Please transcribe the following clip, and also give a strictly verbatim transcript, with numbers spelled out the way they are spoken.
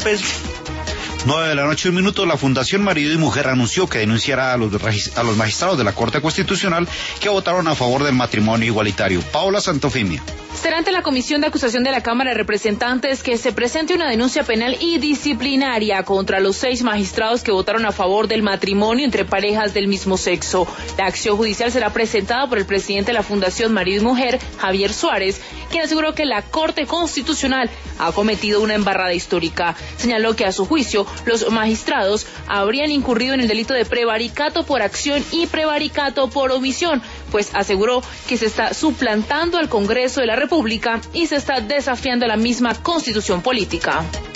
pesos. nueve de la noche, un minuto. La Fundación Marido y Mujer anunció que denunciará a los, a los magistrados de la Corte Constitucional que votaron a favor del matrimonio igualitario. Paola Santofimia. Será ante la Comisión de Acusación de la Cámara de Representantes que se presente una denuncia penal y disciplinaria contra los seis magistrados que votaron a favor del matrimonio entre parejas del mismo sexo. La acción judicial será presentada por el presidente de la Fundación Marido y Mujer, Javier Suárez, quien aseguró que la Corte Constitucional ha cometido una embarrada histórica. Señaló que a su juicio los magistrados habrían incurrido en el delito de prevaricato por acción y prevaricato por omisión, pues aseguró que se está suplantando al Congreso de la República y se está desafiando la misma Constitución política.